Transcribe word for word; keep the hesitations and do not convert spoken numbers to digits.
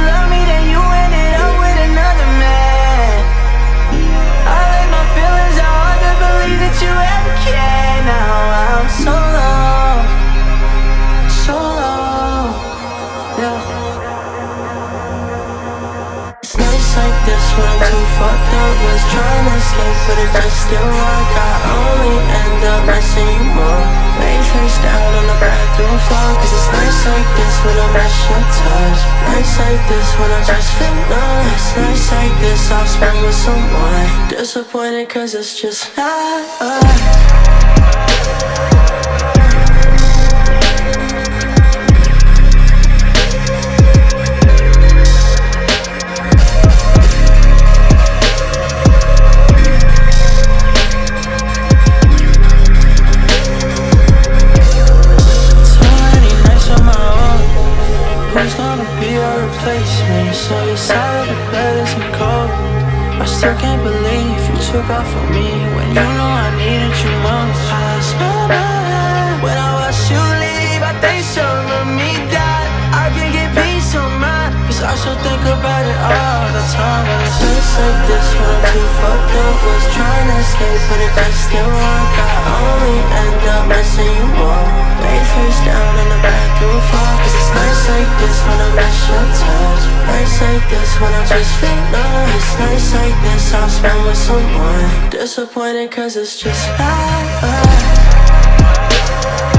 love me, then you ended up with another man. I let my feelings out, hard to believe that you ever cared. Now I'm so low, so low, yeah. It's nights like this when I'm too fucked up, was trying to escape, but it just didn't work. I only end up missing you more. Lay face down on the bathroom floor, cause it's nights like this when I miss your touch. Nights like this when I just feel numb. It's nights like this I'll spend with someone. Disappointed cause it's just not us. Who's gonna be a replacement? So your side of the bed isn't cold. I still can't believe you took off on me when you know I needed you most. I lost my mind when I watched you leave. I think some of me died. I can get peace of mind, cause I still think about it all the time. And it's nights like this when I'm too fucked up, was trying to escape, but it just didn't work. I only end up missing you more. Lay face down on the bathroom floor, cause it's nights like this when I miss your touch. Nights like this when I just feel numb. It's nights like this I'll spend with someone. Disappointed cause it's just not us.